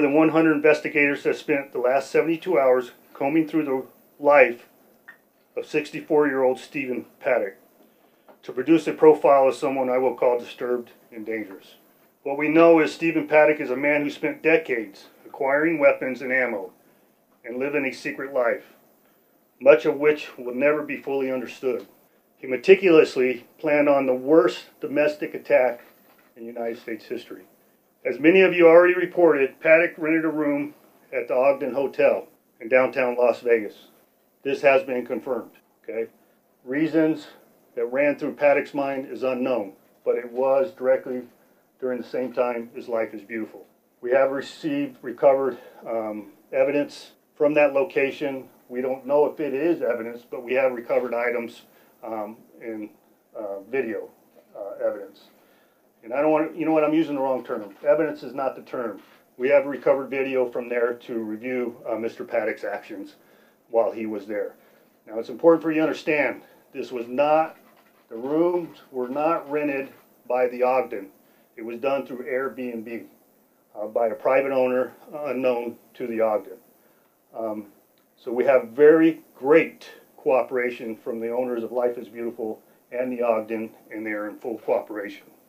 than 100 investigators have spent the last 72 hours combing through the life of 64-year-old Stephen Paddock to produce a profile of someone I will call disturbed and dangerous. What we know is Stephen Paddock is a man who spent decades acquiring weapons and ammo and living a secret life, much of which will never be fully understood. He meticulously planned on the worst domestic attack in United States history. As many of you already reported, Paddock rented a room at the Ogden Hotel in downtown Las Vegas. This has been confirmed. Okay? Reasons that ran through Paddock's mind is unknown, but it was directly during the same time as Life is Beautiful. We have recovered evidence from that location. We don't know if it is evidence, but we have recovered items and video evidence. And I don't want to, you know what, I'm using the wrong term. Evidence is not the term. We have recovered video from there to review Mr. Paddock's actions while he was there. Now it's important for you to understand, this was not, the rooms were not rented by the Ogden. It was done through Airbnb by a private owner unknown to the Ogden. So we have very great cooperation from the owners of Life is Beautiful and the Ogden, and they are in full cooperation.